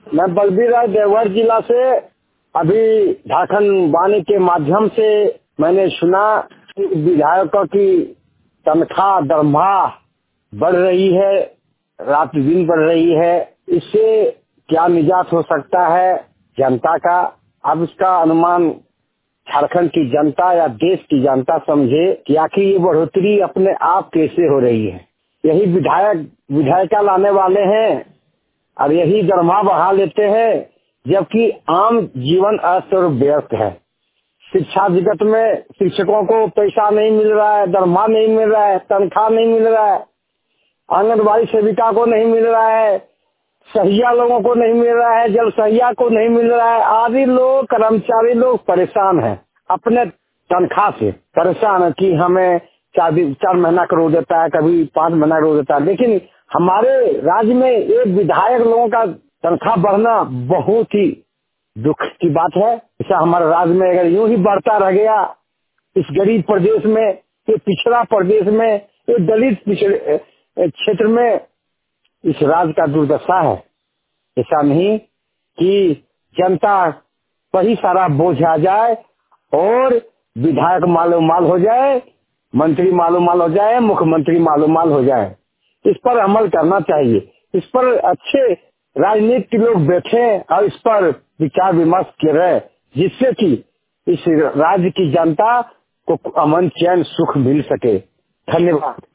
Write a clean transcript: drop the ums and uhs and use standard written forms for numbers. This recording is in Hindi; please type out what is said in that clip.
मैं बलबीर राय देवघर जिला से। अभी झारखंड वाणी के माध्यम से मैंने सुना कि विधायकों की तनख्वाह दरमाह बढ़ रही है, रात दिन बढ़ रही है। इससे क्या निजात हो सकता है जनता का? अब इसका अनुमान झारखंड की जनता या देश की जनता समझे कि आखिर ये बढ़ोतरी अपने आप कैसे हो रही है। यही विधायिका लाने वाले हैं और यही दरमाह बढ़ा लेते हैं, जबकि आम जीवन अस्तर व्यस्त है। शिक्षा जगत में शिक्षकों को पैसा नहीं मिल रहा है, दरमाह नहीं मिल रहा है, तनख्वाह नहीं मिल रहा है, आंगनबाड़ी सेविका को नहीं मिल रहा है, सहिया लोगों को नहीं मिल रहा है, जल सहिया को नहीं मिल रहा है। आदि लोग कर्मचारी लोग परेशान हैं, अपने तनख्वाह से परेशान है कि हमें 4 महीना का रोज देता है, कभी 5 महीना रोज देता है। लेकिन हमारे राज्य में एक विधायक लोगों का तनख्वाह बढ़ना बहुत ही दुख की बात है। ऐसा हमारे राज्य में अगर यूं ही बढ़ता रह गया, इस गरीब प्रदेश में, ये पिछड़ा प्रदेश में, ये दलित पिछड़े क्षेत्र में इस राज्य का दुर्दशा है। ऐसा नहीं कि जनता पर ही सारा बोझ आ जाए और विधायक मालो माल हो जाए, मंत्री मालो माल हो जाए, मुख्यमंत्री मालो माल हो जाए। इस पर अमल करना चाहिए। इस पर अच्छे राजनीतिक लोग बैठे और इस पर विचार विमर्श करें, जिससे कि इस राज्य की जनता को अमन चैन सुख मिल सके। धन्यवाद।